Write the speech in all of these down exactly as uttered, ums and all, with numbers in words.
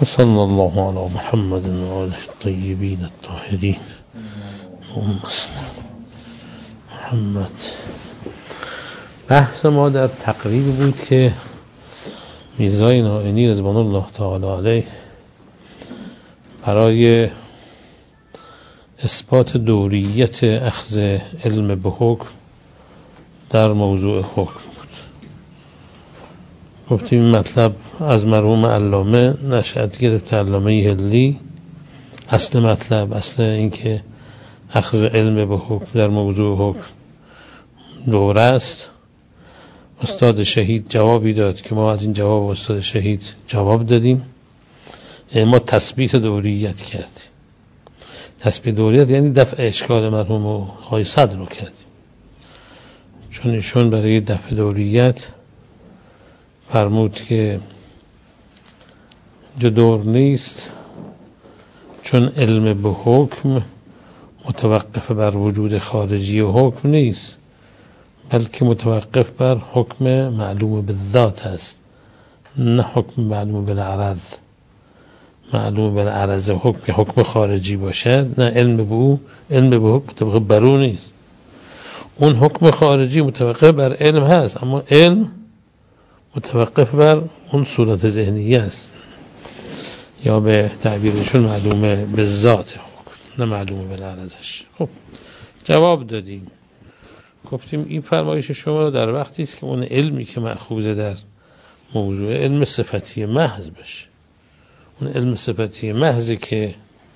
صلی الله علی محمد و آله الطیبین الطاهرین. اللهم صل علی محمد. بحث ما در تقریب بود که میرزا نائینی رضوان الله تعالی علیه برای اثبات دوریت اخذ علم به حکم در موضوع حکم بود. گفتیم این مطلب از مرحوم علامه نشأت گرفت، علامه هلی. اصل مطلب، اصل این که اخذ علم به حکم در موضوع حکم دوره است. استاد شهید جوابی داد که ما از این جواب استاد شهید جواب دادیم، ما تثبیت دوریت کردیم. تثبیت دوریت یعنی دفع اشکال مرحوم های صدر رو کردیم، چون ایشون برای دفع دوریت فرمود که جدور نیست، چون علم به حکم متوقف بر وجود خارجی و حکم نیست، بلکه متوقف بر حکم معلوم بالذات است، نه حکم معلوم بالعرض. معلوم بالعرض حکم که حکم خارجی باشد، نه علم به او، علم به حکم متوقف بر او نیست. اون حکم خارجی متوقف بر علم هست، اما علم متوقف بر اون صورت ذهنی است، یا به تعبیرشون معلومه به ذات حکم، نه معلومه بالعرضش. خب جواب دادیم، گفتیم این فرمایش شما در وقتی است که اون علمی که مأخوذه در موضوع علم صفتی محض بشه. اون علم صفتی محضی که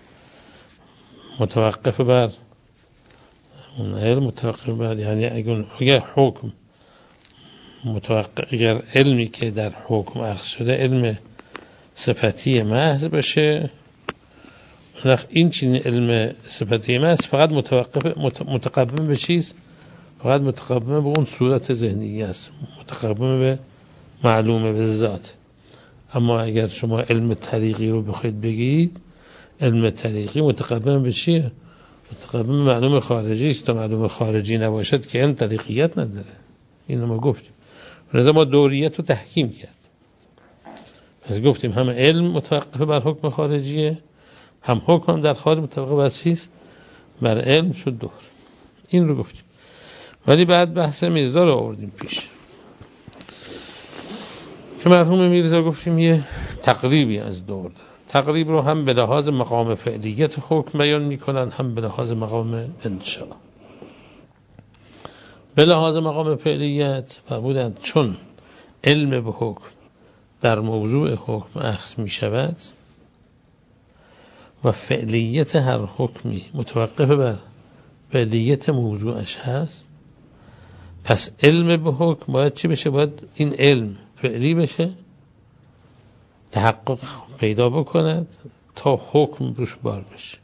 متوقف بر اون علم متوقف بر، یعنی اگر حکم متوقف، اگر علمی که در حکم اخذ شده علم صفتی محض باشه، این چنین علم صفتی محض فقط متوقف متقبل به چیز، فقط متقبل به اون صورت ذهنی است، متقبل به معلومه به ذات. اما اگر شما علم طریقی رو بخواید بگید، علم طریقی متقبل به چیه؟ متقبل به معلوم خارجی است. تا معلوم خارجی نباشد که علم طریقیت نداره. اینو ما گفتیم. لذا ما دوریت رو تحکیم کرد. پس گفتیم هم علم متوقف بر حکم خارجیه، هم حکم هم در خارج متوقف بر چیست؟ بر علم شد دور. این رو گفتیم. ولی بعد بحث میرزا رو آوردیم پیش که مرحوم میرزا گفتیم یه تقریبی از دور دارن. تقریب رو هم به لحاظ مقام فعلیت حکم بیان میکنن، هم به لحاظ مقام انشاء. به لحاظ مقام فعلیت فرمودند چون علم به حکم در موضوع حکم اخذ می شود و فعلیت هر حکمی متوقف بر فعلیت موضوعش هست، پس علم به حکم باید چی بشه؟ باید این علم فعلی بشه، تحقق پیدا بکند تا حکم روش بار بشه.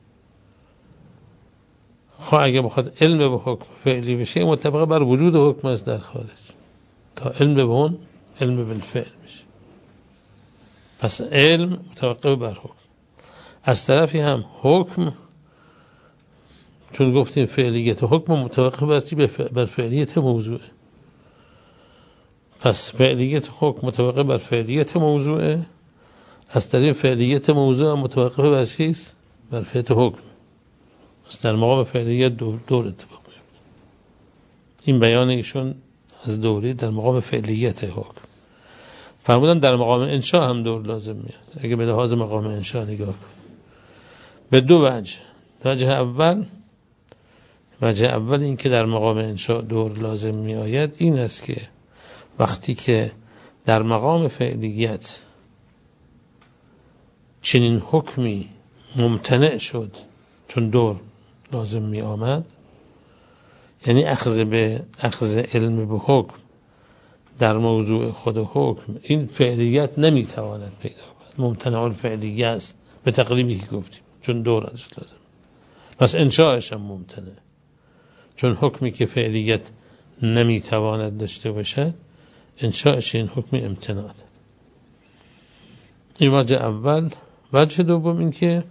خب اگه بخواد علم به حکم فعلی بشه، مطابق بر وجود حکم است در خارج، تا علم به اون علم بالفعل بشه. پس علم متوقف بر حکم. از طرفی هم حکم، چون گفتیم فعلیت حکم متوقف بر چی؟ بر فعلیت موضوعه. پس فعلیت حکم متوقف بر فعلیت موضوعه، از طریق فعلیت موضوع متوقف بر چیست؟ بر فعلیت حکم. پس در مقام فعلیت دور, دور اتفاق میفته. این بیان ایشون از دوری در مقام فعلیت حکم. فرمودن در مقام انشاء هم دور لازم میاد. اگه به لحاظ مقام انشاء نگاه کنیم به دو وجه. وجه اول وجه اول این که در مقام انشاء دور لازم می آید این است که وقتی که در مقام فعلیت چنین حکمی ممتنع شد چون دور لازم می آمد، یعنی اخذ به اخذ علم به حکم در موضوع خود حکم، این فعلیت نمی تواند پیدا کند، ممتنع الفعلیه است به تقریبی که گفتیم، چون دور ازش لازم. پس انشاءش هم ممتنع، چون حکمی که فعلیت نمی تواند داشته باشد، انشاءش این حکم امتناع. این وجه اول. وجه دوم این که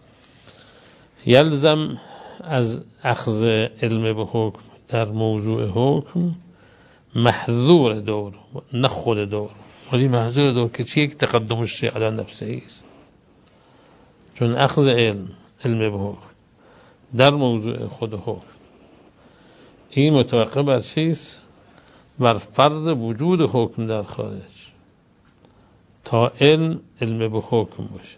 یلزم از اخذ علم به حکم در موضوع حکم محذور دور، نه خود دور، ولی محضور دور که چی؟ یک تقدم الشیء علی نفسه است، چون اخذ علم علم به حکم در موضوع خود حکم این متوقع بر چیست؟ بر فرض وجود حکم در خارج، تا علم علم به حکم باشه.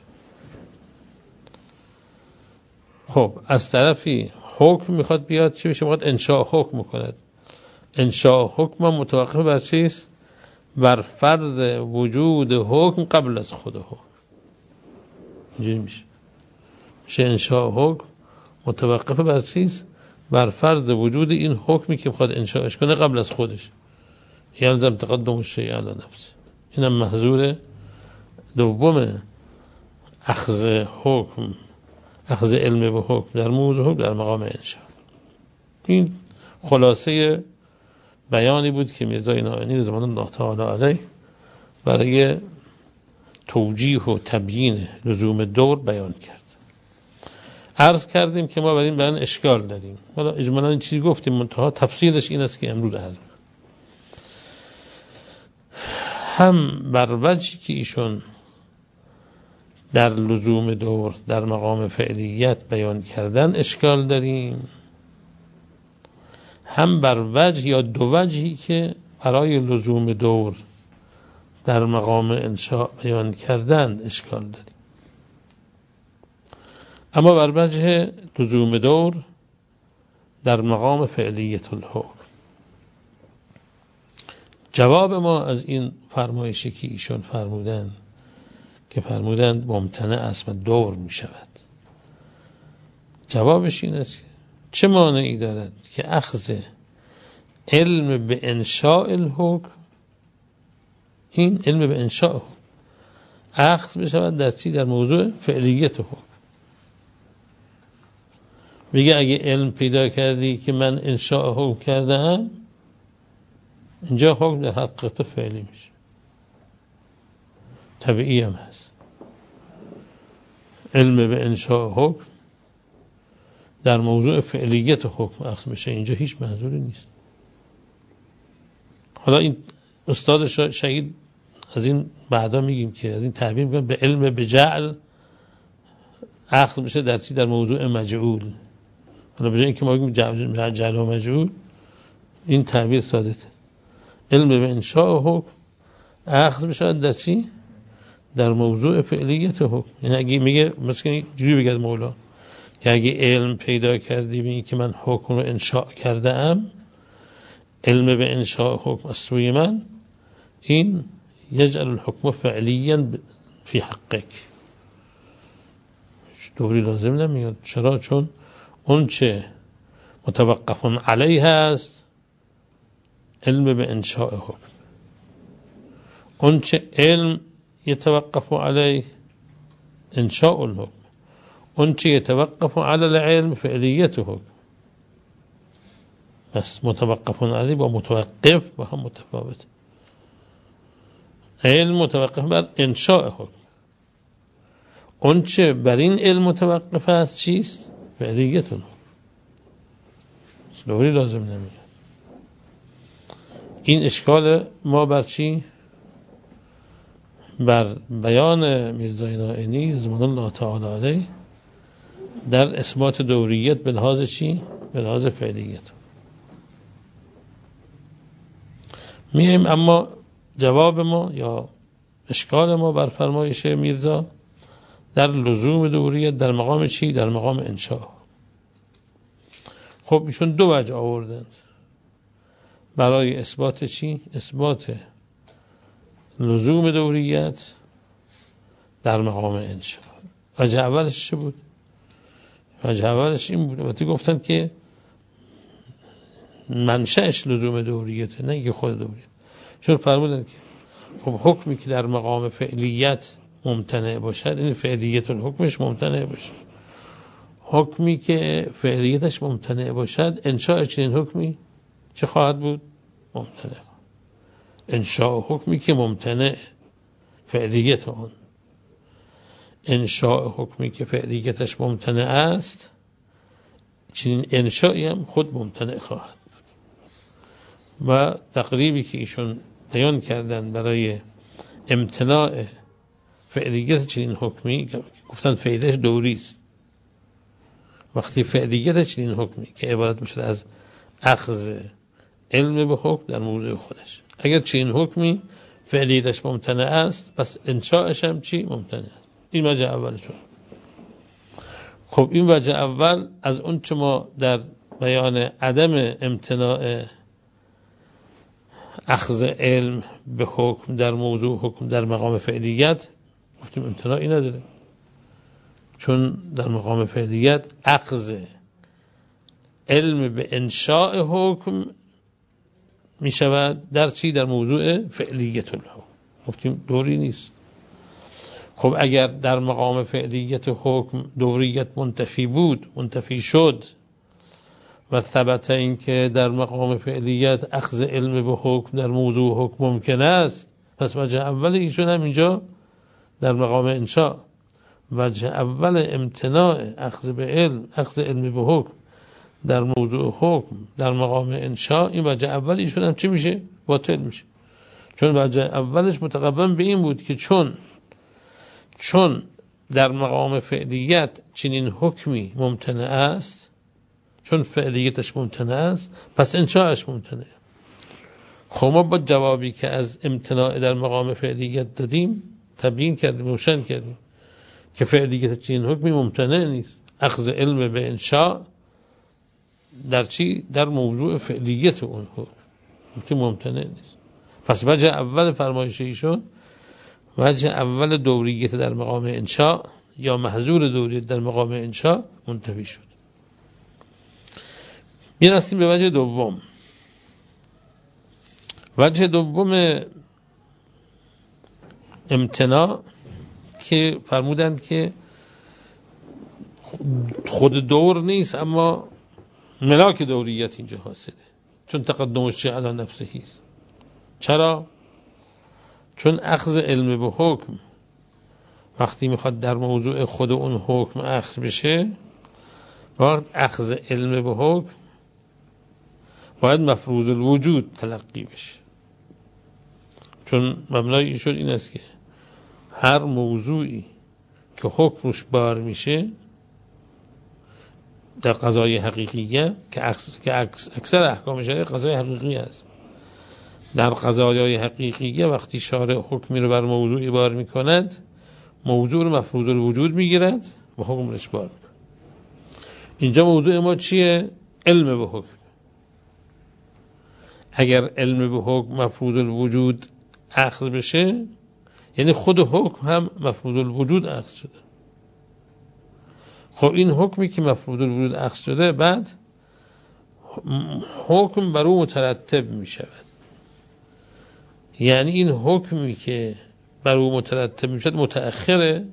خب از طرفی حکم میخواد بیاد چی بشه؟ میخواد انشاء حکم کند. انشاء حکم متوقع بر چیست؟ بر فرض وجود حکم قبل از خود حکم. اینجوری میشه میشه انشاء حکم متوقف بر چیست؟ بر فرض وجود این حکمی که بخواد انشاءش کنه قبل از خودش. یلزم تقدم الشیء علی نفسه. اینم محظور دوم اخذ حکم، اخذ علم به حکم در موضوع حکم در مقام انشاء. این خلاصه بیانی بود که میرزای نائینی رضوان الله تعالی علیه برای توجیه و تبیین لزوم دور بیان کرد. عرض کردیم که ما بر این بیان اشکال داریم، حالا اجمالاً این چیزی گفتیم، منتها تفصیلش این است که امروز عرض می‌کنم. هم بر وجهی که ایشون در لزوم دور در مقام فعلیت بیان کردن اشکال داریم، هم بر وجه یا دو وجهی که برای لزوم دور در مقام انشاء بیان کردن اشکال داریم. اما بر وجه لزوم دور در مقام فعلیت الحکم، جواب ما از این فرمایشی که ایشون فرمودن که فرمودند ممتنع است و دور می شود، جوابش این است چه مانعی دارد که اخذ علم به انشاء الحکم، این علم به انشاء حکم اخذ بشود در چی؟ در موضوع فعلیت حکم. میگه اگه علم پیدا کردی که من انشاء حکم کردم، اینجا حکم در حقیقت فعلی میشه، طبیعی هم هست. علم به انشاء حکم در موضوع فعلیت حکم اخذ میشه، اینجا هیچ منظوری نیست. حالا این استاد شهید از این بعدا میگیم که از این تعبیر میگن به علم به جعل اخذ میشه در چی؟ در موضوع مجعول. حالا به جای اینکه ما بگیم جعل و مجعول، این تعبیر سادته. علم به انشاء حکم اخذ میشه در چی؟ در موضوع فعلیت حکم. یعنی اگه میگه مثلا جوری بگه مولا که اگه علم پیدا کردی ببینی که من حکم رو انشاء کرده ام، علم به انشاء حکم از سوی من، این یجعل الحکم فعلیا فی حقک. دوری لازم نمیاد. چرا؟ چون اون چه متوقف علیه است علم به انشاء حکم، اون چه علم يتوقف عليه انشاء الحكم، اون چه يتوقف على العلم فعلیت حکم. بس متوقف علی با متوقف با هم متفاوت. علم متوقف بر انشاء حکم، اون چه بر این علم متوقف است چیست؟ فعلیت حکم. دوری لازم نمیاد. این اشکال ما بر چی؟ بر بیان میرزای نائینی رضوان الله تعالی علیه در اثبات دوریت به لحاظ چی؟ به لحاظ فعلیت. میایم اما جواب ما یا اشکال ما بر فرمایش میرزا در لزوم دوریت در مقام چی؟ در مقام انشاء. خب ایشون دو وجه آوردند برای اثبات چی؟ اثبات لزوم دوریت در مقام انشاء. وجه اولش چه بود؟ وجه اولش این بود، وقتی گفتن که منشأش لزوم دوریته، نه اینکه خود دوریت. چون فرمودن که خب حکمی که در مقام فعلیت ممتنع باشد، این فعلیت حکمش ممتنع باشد. حکمی که فعلیتش ممتنع باشد، انشاء چنین حکمی چه خواهد بود؟ ممتنع. انشاء حکمی که ممتنع فعلیت آن، انشاء حکمی که فعلیتش ممتنع است، چنین انشائی هم خود ممتنع خواهد بود. و تقریبی که ایشون بیان کردن برای امتناع فعلیت چنین حکمی، گفتن فعلش دوری است، وقتی فعلیت چنین حکمی که عبارت میشه از اخذ علم به حکم در موضوع خودش، اگر چنین حکمی فعلیتش ممتنع است، پس انشاءش هم چی؟ ممتنع است. این وجه اولشون. خب این وجه اول از اون چه ما در بیان عدم امتناع اخذ علم به حکم در موضوع حکم در مقام فعلیت گفتیم امتناعی نداره، چون در مقام فعلیت اخذ علم به انشاء حکم می شود در چی؟ در موضوع فعلیت الحکم. گفتیم دوری نیست. خب اگر در مقام فعلیت حکم دوریت منتفی بود، منتفی شد و ثبت این که در مقام فعلیت اخذ علم به حکم در موضوع حکم ممکن است، پس وجه اول ایشون هم اینجا در مقام انشاء، وجه اول امتناع اخذ به علم اخذ علم به حکم در موضوع حکم در مقام انشاء، این وجه اول ایشون هم چی میشه؟ باطل میشه. چون وجه اولش متقبل به این بود که چون چون در مقام فعلیت چنین حکمی ممتنع است، چون فعلیتش ممتنع است، پس انشاءش ممتنع. خب ما با جوابی که از امتناع در مقام فعلیت دادیم تبیین کردیم، روشن کردیم که فعلیت چنین حکمی ممتنع نیست. اخذ علم به انشاء در چی؟ در موضوع فعلیت اون حکم ممتنع نیست. پس وجه اول فرمایش ایشون، وجه اول دوریت در مقام انشاء یا محظور دوریت در مقام انشاء منتفی شد. میرسیم به وجه دوم. وجه دوم امتناع که فرمودند که خود دور نیست، اما ملاک دوریت اینجا حاصله، چون تقدمش چه علی نفسه هیست. چرا؟ چون اخذ علم به حکم وقتی میخواد در موضوع خود اون حکم اخذ بشه، وقت اخذ علم به حکم باید مفروض الوجود تلقی بشه، چون مبنای این شد این است که هر موضوعی که حکمش بار میشه در قضای حقیقیه که اکثر احکام شرعی قضای حقیقی است، در قضایای حقیقیه وقتی شارع حکمی رو بر موضوعی بار میکند، موضوع رو مفروض الوجود میگیرد و حکمش بار میکند. اینجا موضوع ما چیه؟ علم به حکم. اگر علم به حکم مفروض الوجود اخذ بشه، یعنی خود حکم هم مفروض الوجود اخذ شده. خب این حکمی که مفروض الوجود اخذ شده، بعد حکم بر او مترتب می شود. یعنی این حکمی که بر او مترتب می شود متأخره،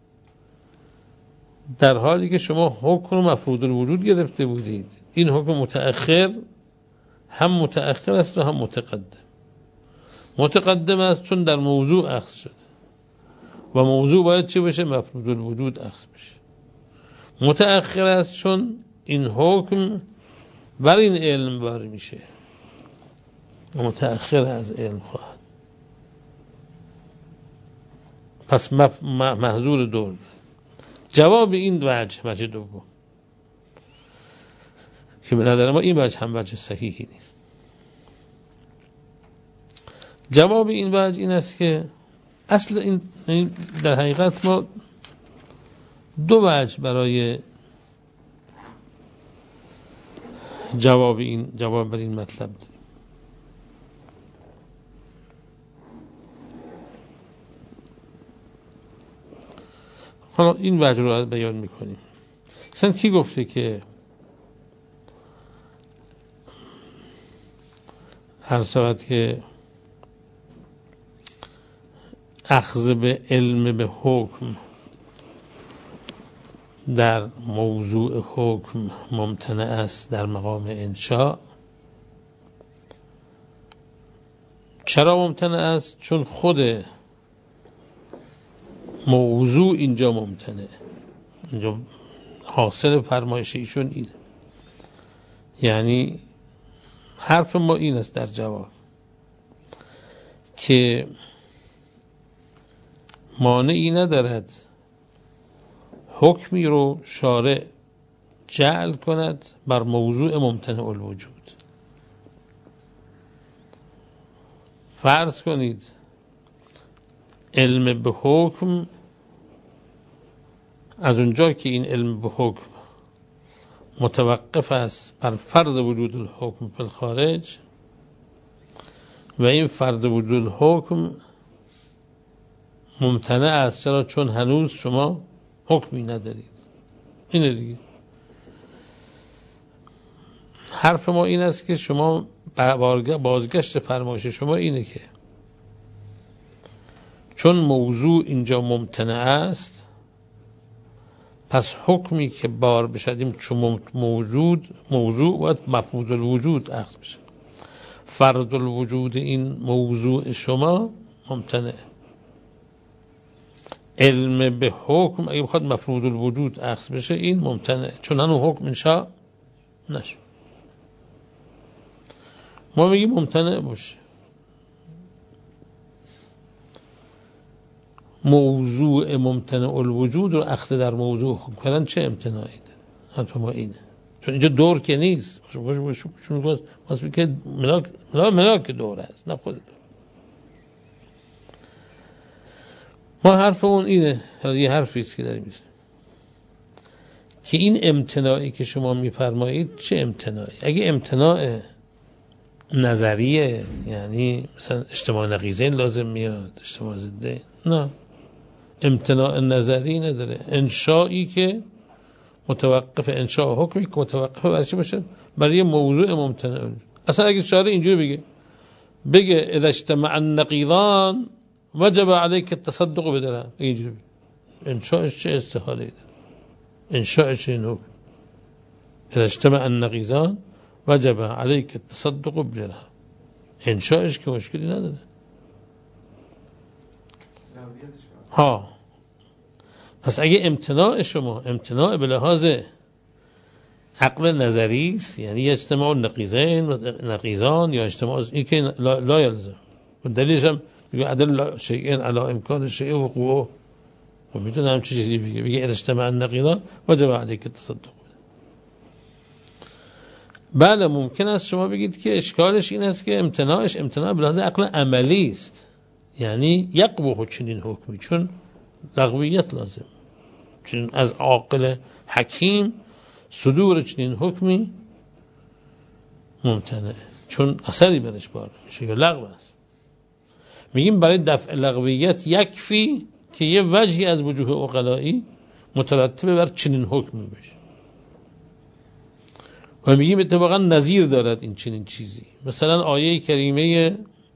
در حالی که شما حکم رو مفروض الوجود گرفته بودید. این حکم متأخر هم متأخر است و هم متقدم. متقدم است چون در موضوع اخذ شده و موضوع باید چه بشه؟ مفروض الوجود اخذ بشه. متأخر است چون این حکم بر این علم بار میشه و متأخر از علم خواهد. پس مف... محظور دور. جواب این وجه، وجه دوم که به نظر ما این وجه هم وجه صحیحی نیست. جواب این وجه این است که اصل این در حقیقت ما دو وجه برای جواب این جواب بر این مطلب داریم. حالا این وجه رو بیان میکنیم. مثلا کی گفته که هر شود که اخذ به علم به حکم در موضوع حکم ممتنع است در مقام انشاء؟ چرا ممتنع است؟ چون خود موضوع اینجا ممتنع. اینجا حاصل فرمایش ایشون اینه. یعنی حرف ما این است در جواب که مانعی ندارد حکمی رو شارع جعل کند بر موضوع ممتنع الوجود. فرض کنید علم به حکم، از اونجا که این علم به حکم متوقف است بر فرض وجود الحکم فی الخارج و این فرض وجود الحکم ممتنع است. چرا؟ چون هنوز شما حکمی ندارید. اینه دیگه. حرف ما این است که شما بازگشت فرمایش شما اینه که چون موضوع اینجا ممتنع است، پس حکمی که بار بشدیم چون موجود موضوع باید مفروض الوجود اخذ بشه. فرض الوجود این موضوع شما ممتنع. علم به حکم اگه بخواد مفروض الوجود اخذ بشه این ممتنع، چون هنو حکم انشاء نشد. ما میگیم ممتنع باشه. موضوع ممتنع الوجود رو اخذ در موضوع حکم کردن چه امتناعی ده؟ حرف ما اینه. چون اینجا دور که نیست. چون واسه که ملاک ملاک دور است، نه خود دور. ما حرفمون اینه، یه حرفی است که داریم میزنیم که این امتناعی که شما میفرمایید چه امتناعی؟ اگه امتناع نظریه، یعنی مثلا اجتماع نقیضین لازم میاد، اجتماع ضدین، نه، امتناع نظری نداره. انشایی که متوقف، انشاء حکمی که متوقف برای چی باشه؟ برای موضوع ممتنع. اصلا اگه شارع اینجوری بگه بگه اذا اجتمع النقیضان وجب عليك التصدق بدرهم، اینجوری بگه، انشاءش چه استحاله داره؟ انشاءش این حکم اذا اجتمع النقیضان وجب عليك التصدق بدرهم، انشاءش که مشکلی نداره. ها پس اگه امتناع شما امتناع به لحاظ عقل نظری است، یعنی اجتماع النقیضین و نقیضان یا اجتماع این که لا, لا یلزم، و دلیلش هم میگه عدل شیئین علی امکان شیء و قوه، و میتونه هم چه چیزی بگه بگه اجتماع النقیضان وجب علیک التصدق. بله ممکن است شما بگید که اشکالش این است که امتناعش امتناع به لحاظ عقل عملی است، یعنی یقبح چنین حکمی، چون لغویت لازم، چون از عاقل حکیم صدور چنین حکمی ممتنع، چون اثری برش بار میشه یا لغو است. میگیم برای دفع لغویت یکفی که یه وجهی از وجوه عقلایی مترتب بر چنین حکمی بشه، و میگیم اتفاقا نظیر دارد این چنین چیزی. مثلا آیه کریمه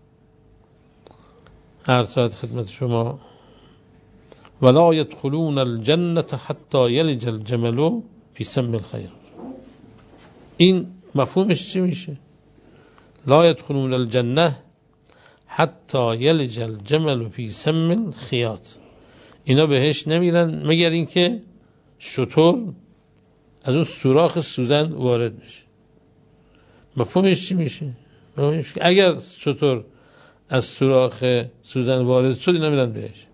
عرض خدمت شما ولا يدخلون الجنة حتى يلج الجمل في سم الخياط، این مفهومش چی میشه؟ لا يدخلون الجنة حتى يلج الجمل في سم الخياط، اینا بهش نمیرن مگر اینکه شتر از اون سوراخ سوزن وارد بشه. مفهومش چی میشه؟ مفهومش اگر شتر از سوراخ سوزن وارد شد اینا میرن بهش.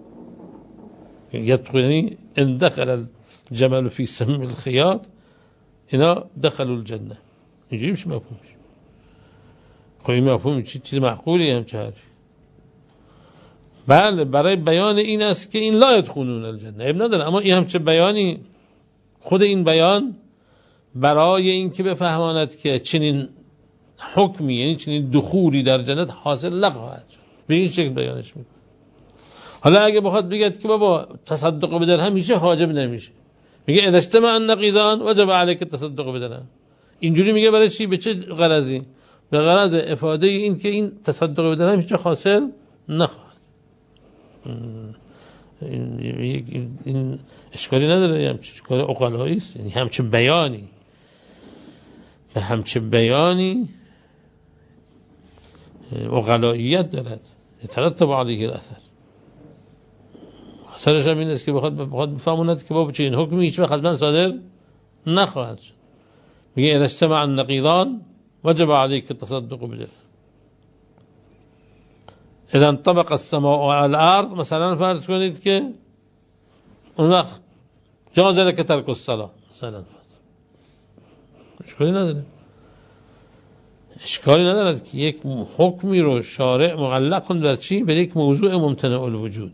یعنی ان دخل الجمل فی سم الخیاط اینا دخلوا الجنه. اینجوری میشه مفهومش. خب این مفهوم چی چیز معقولی هم چه حرفی؟ بله برای بیان این است که این لا يدخلون الجنه اب نداره، اما این هم چه بیانی؟ خود این بیان برای این که بفهماند که چنین حکمی، یعنی چنین دخولی در جنت حاصل نخواهد شد، به این شکل بیانش میکنه. حالا اگه بخواد بگید که بابا تصدق بدرهم همیشه حاجب نمیشه، میگه اذا اجتمع النقیضان وجب عليك التصدق بدرهم. اینجوری میگه برای چی؟ به چه غرضی؟ به غرض افاده این که این تصدق بدرهم هیچ حاصل نخواهد. این, این, این اشکالی نداره، همچین اشکال عقلایی است، یعنی همچین بیانی به همچین بیانی عقلاییت دارد، يترتب علیه الاثر. اثرش هم این است که بخواد بخواد بفهموند که بابا چنین حکمی هیچ وقت از من صادر نخواهد شد. میگه اذا اجتمع النقیضان وجب عليك التصدق بدرهم. اذا انطبق السماء على الارض، مثلا فرض کنید که اون وقت جاز لك ترک الصلاة مثلا، اشکالی نداره. اشکالی ندارد که یک حکمی رو شارع معلق کن در چی؟ بر یک موضوع ممتنع الوجود.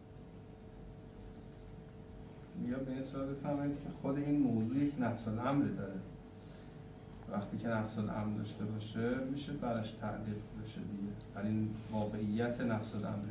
یا به این صورت بفهمید که خود این موضوع یک نفس الامر داره، وقتی که نفس الامر داشته باشه میشه براش تعلیق بشه دیگه، یعنی واقعیت نفس الامر،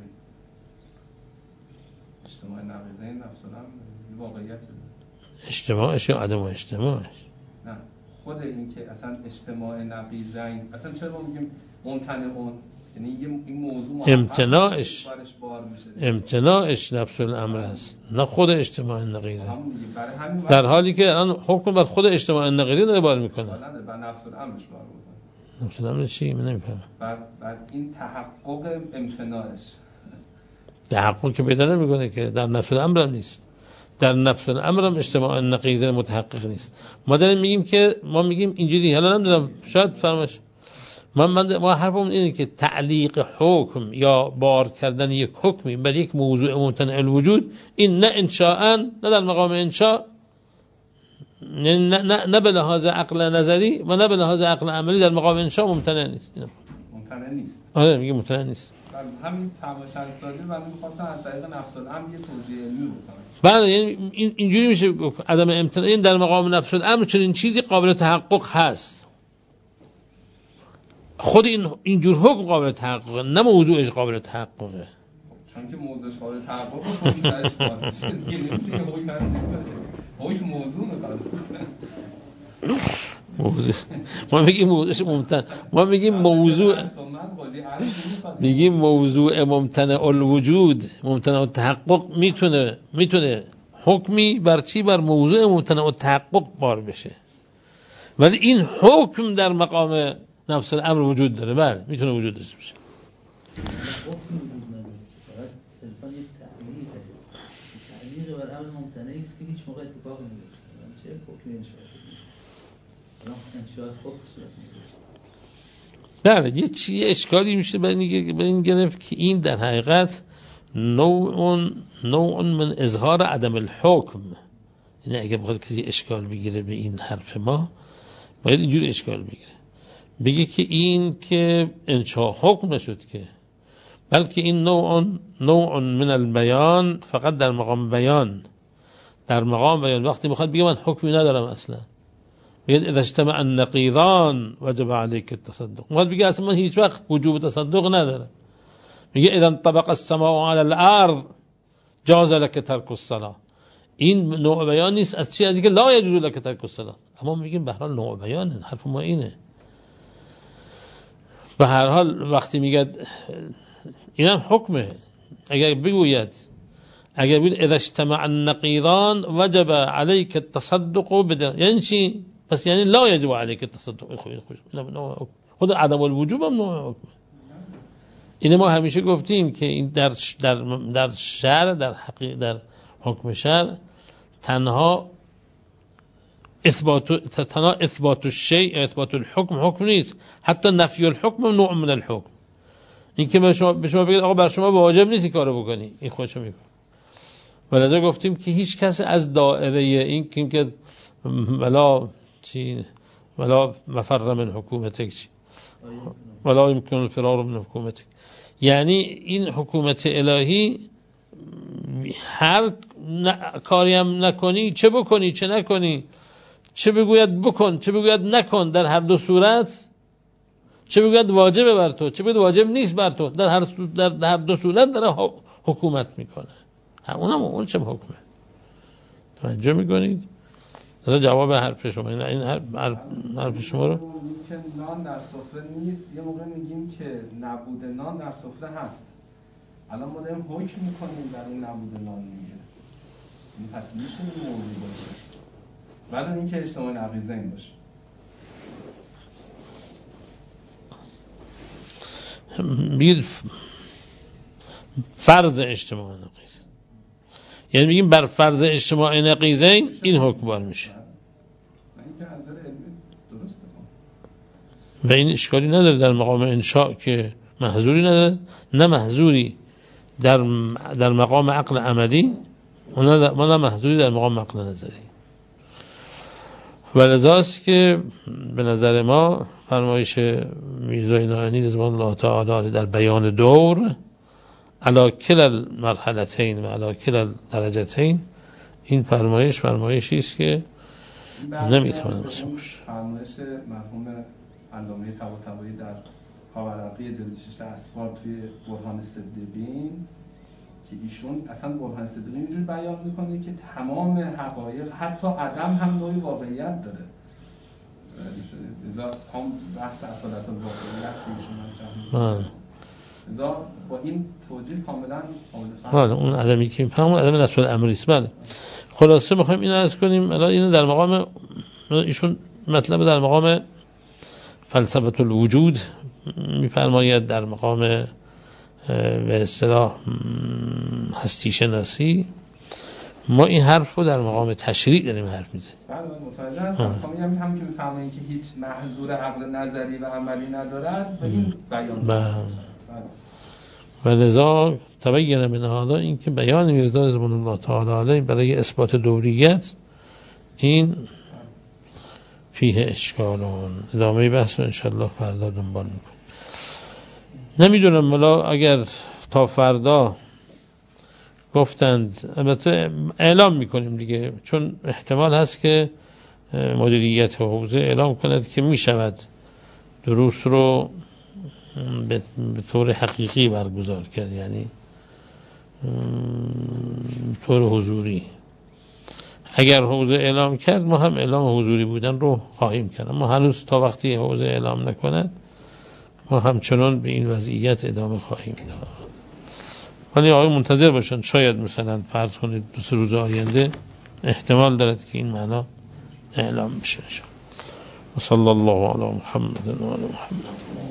اجتماع نقیضین نفس الامر واقعیت داره. اجتماعش یا عدم اجتماعش؟ نه، خود این که اصلا اجتماع نقیضین، اصلا چرا ما میگیم ممتنع اون، یعنی این موضوع امتناعش امتناعش نفس الامر است، نه خود اجتماع نقیضین، در حالی که الان حکم بر خود اجتماع نقیضین داره بار میکنه. بر نفس الامرش بار میکنه. نفس الامر چی؟ من نمیفهمم. بر بر این تحقق امتناعش، تحقق که پیدا نمیکنه که در نفس الامر هم نیست، در نفس الامر هم اجتماع نقیضین متحقق نیست. ما داریم میگیم که ما میگیم اینجوری، حالا نمیدونم شاید فرمایش ما من ما حرفمون اینه که تعلیق حکم یا بار کردن یک حکمی بر یک موضوع ممتنع الوجود، این نه انشاء، نه در مقام انشاء، نه نه نه به لحاظ عقل نظری و نه به لحاظ عقل عملی در مقام انشاء ممتنع نیست. ممتنع نیست. آره میگه ممتنع نیست. همین تماشاگری من می‌خواستم از طریق نفس الامر یه توجیه علمی بکنم. بله، یعنی این اینجوری میشه گفت عدم امتناع این در مقام نفس الامر چنین چیزی قابل تحقق هست. خود این اینجور حکم قابل تحققه، نه موضوعش قابل تحققه. چون که موضوعش قابل تحققه خودی درش باشه دیگه، نمیشه یه حکم نمیشه، حکم موضوع میخواد. موضوع ما میگیم موضوعش ممتنع، ما میگیم موضوع میگیم موضوع ممتنع الوجود، ممتنع التحقق میتونه میتونه حکمی بر چی؟ بر موضوع ممتنع التحقق بار بشه، ولی این حکم در مقام نفس الامر وجود داره. بله میتونه وجود داشته باشه. حکم وجود نداره، فقط صرفا یک تعلیق تعلیق بر امر ممتنعی است که هیچ موقع اتفاق نمیفته. چه حکمی انشاء الان انشاء حکم صورت میگیره. بله یه چیه اشکالی میشه به این گرفت که این در حقیقت نوع نوع من اظهار عدم الحکم، یعنی اگه بخواد کسی اشکال بگیره به این حرف ما باید اینجور اشکال بگیره، بگه که این که انشاء حکم نشد که، بلکه این نوع نوع من البیان، فقط در مقام بیان، در مقام بیان وقتی میخواد بگه من حکمی ندارم اصلا، بگه اذا اجتمع النقیضان وجب عليك التصدق، میخواد بگه اصلا من هیچ وقت وجوب تصدق نداره، میگه اذا انطبق السماء على الارض جاز لك ترك الصلاه، این نوع بیان نیست از چی؟ از اینکه لا يجوز لك ترك الصلاه، اما میگیم به هر حال نوع بیانه، حرف ما اینه. به هر حال وقتی میگه اینم حکمه، اگر بگوید اگر بگوید اذا اجتمع النقیضان وجب عليك التصدق بدن، یعنی چی؟ پس یعنی لا يجب عليك التصدق. خود عدم الوجوب هم نوع حکمه. اینه ما همیشه گفتیم که این در در در شرع، در حقیقت در حکم شرع تنها اثبات تنها اثبات الشیء اثبات الحکم حکم نیست، حتی نفی الحکم نوع من الحکم. این که به شما به شما بگید آقا بر شما واجب نیست این کارو بکنی، این خودشو میکنه. ولذا گفتیم که هیچ کس از دائره این که ولا چی ولا مفر من حکومتک چی ولا يمكن الفرار من حکومتک، یعنی این حکومت الهی هر کاری هم نکنی، چه بکنی چه نکنی، چه بگوید بکن چه بگوید نکن، در هر دو صورت، چه بگوید واجبه بر تو چه بگوید واجب نیست بر تو، در هر در هر دو صورت داره حکومت میکنه. اونم اون چه حکمه؟ توجه میکنید؟ مثلا جواب حرف شما این این حرف شما رو که نان در سفره نیست، یه موقع میگیم که نبود نان در سفره هست. الان ما داریم حکم میکنیم در این نبود نان دیگه. این پس میشه این موضوع باشه. ولی این که اجتماع نقیضین باشه. میگید فرض اجتماع نقیض، یعنی میگیم بر فرض اجتماع نقیضین این حکم بار میشه. و این اشکالی نداره در مقام انشاء که محظوری نداره، نه محظوری در در مقام عقل عملی و نه محظوری در مقام عقل نظری. و لذاست که به نظر ما فرمایش میرزای نایینی رضوان الله تعالی در بیان دور علی کل المرحلتین و علی کل الدرجتین، این فرمایش فرمایشی است که نمیتونه باشه. فرمایش مرحوم علامه طباطبایی در پاورقی جلد شش اسفار توی برهان صدیقین که ایشون اصلا برهان صدیقین اینجوری بیان میکنه که تمام حقایق حتی عدم هم نوعی واقعیت داره. لذا هم بحث اصالت الواقعیت که ایشون مطرح میکنه، لذا با این توجیه کاملا قابل فهم. اون عدمی که میفهمون عدم نسل امری است. بله خلاصه میخوایم این عرض کنیم الان اینو در مقام ایشون مطلب در مقام فلسفه الوجود میفرماید، در مقام به اصطلاح هستی شناسی. ما این حرف رو در مقام تشریع داریم حرف میزنیم. بله متوجه هستم. میگم هم که میفهمین که هیچ محظور عقل نظری و عملی ندارد و این بیان. بله. و لذا تبین من هذا این که بیان میرزا رضوان الله تعالی علیه برای اثبات دوریت این فیه اشکالون. ادامه بحث رو انشالله فردا دنبال میکنیم. نمیدونم ولی اگر تا فردا گفتند، البته اعلام میکنیم دیگه، چون احتمال هست که مدیریت حوزه اعلام کند که میشود دروس رو به طور حقیقی برگزار کرد، یعنی طور حضوری. اگر حوزه اعلام کرد ما هم اعلام حضوری بودن رو خواهیم کرد، ما هنوز تا وقتی حوزه اعلام نکند ما همچنان به این وضعیت ادامه خواهیم داد. ولی آقای منتظر باشند، شاید مثلا فرض کنید دو سه روز آینده احتمال دارد که این معنا اعلام بشه. و صلی الله علی محمد و آل محمد.